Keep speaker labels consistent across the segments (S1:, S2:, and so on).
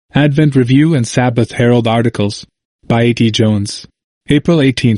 S1: Advent Review and Sabbath Herald Articles by A.T. Jones. April 18,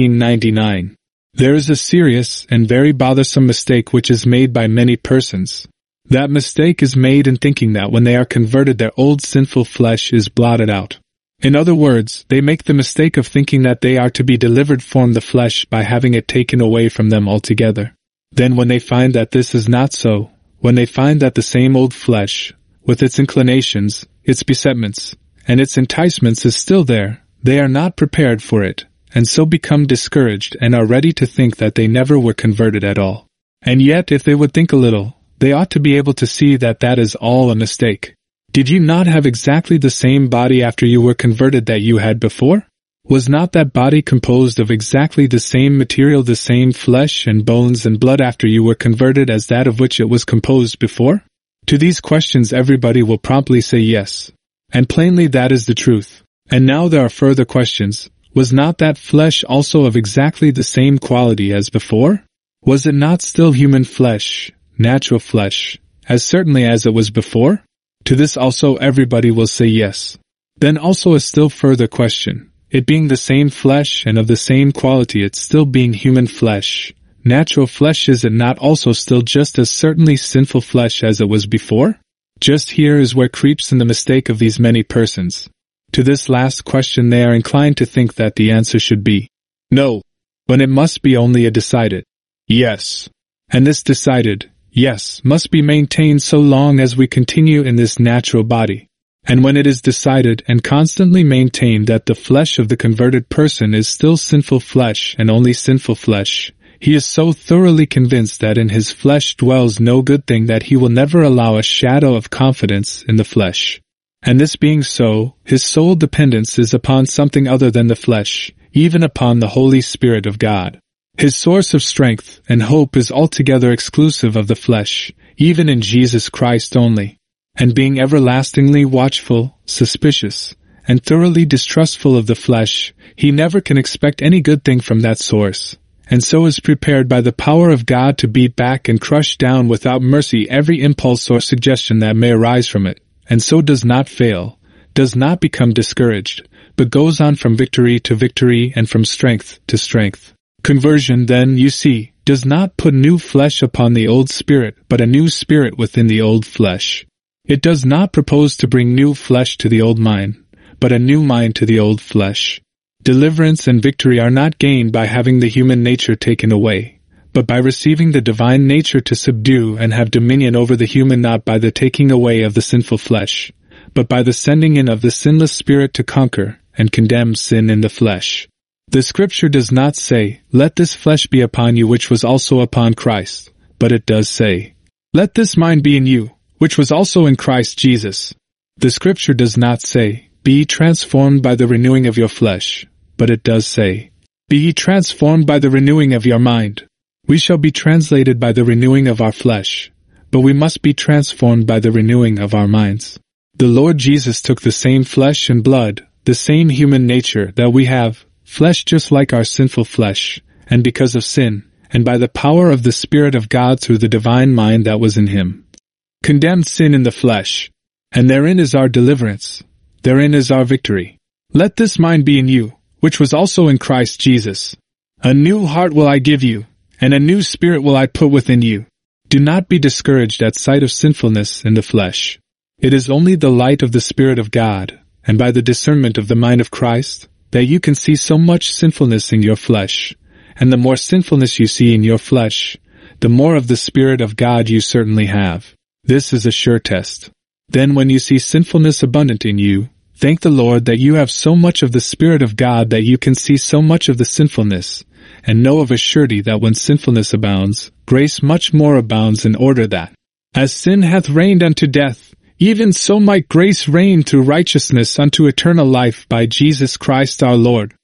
S1: 1899. There is a serious and very bothersome mistake which is made by many persons. That mistake is made in thinking that when they are converted their old sinful flesh is blotted out. In other words, they make the mistake of thinking that they are to be delivered from the flesh by having it taken away from them altogether. Then when they find that this is not so, when they find that the same old flesh, with its inclinations, its besetments, and its enticements is still there, they are not prepared for it, and so become discouraged and are ready to think that they never were converted at all. And yet, if they would think a little, they ought to be able to see that that is all a mistake. Did you not have exactly the same body after you were converted that you had before? Was not that body composed of exactly the same material, the same flesh and bones and blood after you were converted as that of which it was composed before? To these questions everybody will promptly say yes. And plainly that is the truth. And now there are further questions. Was not that flesh also of exactly the same quality as before? Was it not still human flesh, natural flesh, as certainly as it was before? To this also everybody will say yes. Then also a still further question. It being the same flesh and of the same quality, it still being human flesh, natural flesh, is it not also still just as certainly sinful flesh as it was before? Just here is where creeps in the mistake of these many persons. To this last question they are inclined to think that the answer should be no, when it must be only a decided yes. And this decided yes must be maintained so long as we continue in this natural body. And when it is decided and constantly maintained that the flesh of the converted person is still sinful flesh and only sinful flesh, he is so thoroughly convinced that in his flesh dwells no good thing that he will never allow a shadow of confidence in the flesh. And this being so, his sole dependence is upon something other than the flesh, even upon the Holy Spirit of God. His source of strength and hope is altogether exclusive of the flesh, even in Jesus Christ only. And being everlastingly watchful, suspicious, and thoroughly distrustful of the flesh, he never can expect any good thing from that source, and so is prepared by the power of God to beat back and crush down without mercy every impulse or suggestion that may arise from it, and so does not fail, does not become discouraged, but goes on from victory to victory and from strength to strength. Conversion, then, you see, does not put new flesh upon the old spirit, but a new spirit within the old flesh. It does not propose to bring new flesh to the old mind, but a new mind to the old flesh. Deliverance and victory are not gained by having the human nature taken away, but by receiving the divine nature to subdue and have dominion over the human, not by the taking away of the sinful flesh, but by the sending in of the sinless spirit to conquer and condemn sin in the flesh. The Scripture does not say, "Let this flesh be upon you which was also upon Christ," but it does say, "Let this mind be in you, which was also in Christ Jesus." The Scripture does not say, "Be ye transformed by the renewing of your flesh," but it does say, "Be ye transformed by the renewing of your mind." We shall be translated by the renewing of our flesh, but we must be transformed by the renewing of our minds. The Lord Jesus took the same flesh and blood, the same human nature that we have, flesh just like our sinful flesh, and because of sin, and by the power of the Spirit of God through the divine mind that was in him, condemned sin in the flesh, and therein is our deliverance, therein is our victory. Let this mind be in you, which was also in Christ Jesus. A new heart will I give you, and a new spirit will I put within you. Do not be discouraged at sight of sinfulness in the flesh. It is only the light of the Spirit of God, and by the discernment of the mind of Christ, that you can see so much sinfulness in your flesh, and the more sinfulness you see in your flesh, the more of the Spirit of God you certainly have. This is a sure test. Then when you see sinfulness abundant in you, thank the Lord that you have so much of the Spirit of God that you can see so much of the sinfulness, and know of a surety that when sinfulness abounds, grace much more abounds, in order that, as sin hath reigned unto death, even so might grace reign through righteousness unto eternal life by Jesus Christ our Lord.